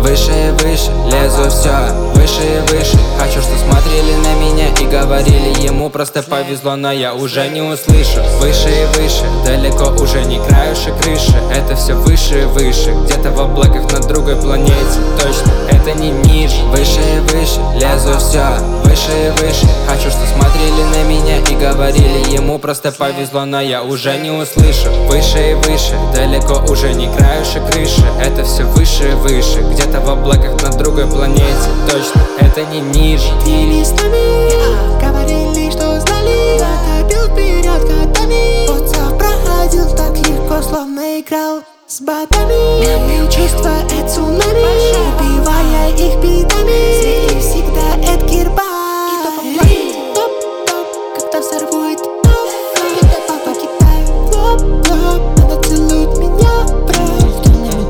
Выше и выше, лезу все, выше и выше. Хочу, что смотрели на меня и говорили, ему просто повезло, но я уже не услышу. Выше и выше, далеко уже не краешек крыши. Это все выше и выше, где-то в облаках на другой планете. Точно, это не ниже. Выше и выше, лезу все, выше и выше. Хочу, что смотрели на меня и говорили, ему просто повезло, но я уже не услышу. Выше и выше, далеко уже не краешек крыши. Это все выше и выше, где-то в облаках на другой планете. Точно, это не ниже. Ты не с нами, говорили, что знали. Я топил вперед годами. WhatsApp проходил так легко, словно играл с ботами. Ловил чувства, это цунами, убивая их битами. Среди всегда это герба. Когда взорвут топ, это папа Китай. Лоп, она целует меня, брат.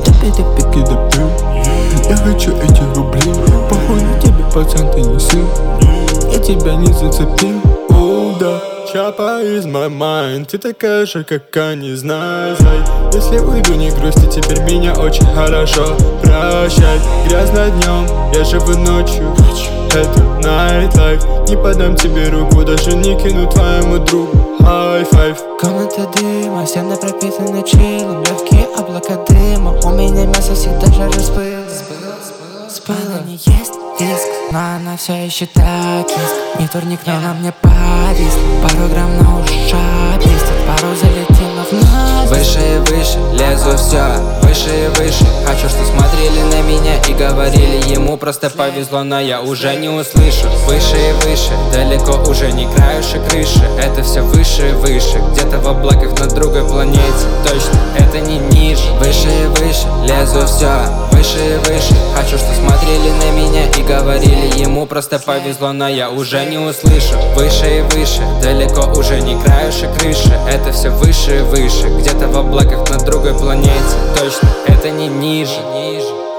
Я хочу эти рубли. Похуй на тебе, пацан, ты не сын. Я тебя не зацепил. О, да. Чапа is my mind. Ты такая же, как они, знай. Если уйду, не грусти, теперь меня очень хорошо. Прощай, грязно днем, я живу ночью. Это nightlife. Не подам тебе руку, даже не кину твоему другу. High five. Комната дыма, стены пропитаны чилом. Легкие облака дыма, у меня мясо всегда же распыл. С пыла не есть риск, но она все еще так есть. Не вторник, но на мне повис. Пару грамм на ушах блестит, пару залетело в нас. Выше и выше, лезу все, выше и выше. Хочу, что смотрели на меня и говорили, ему просто повезло, но я уже не услышу. Выше и выше, далеко уже не краешек крыши. Это все выше и выше, где-то в облаках на другой планете. Точно, это не ниже. Выше и выше, лезу все, выше и выше. Хочу, что смотрели на меня и говорили, ему просто повезло, но я уже не услышу. Выше и выше, далеко уже не краешек крыши. Это все выше и выше, где-то в облаках на другой планете. Точно, это не ниже.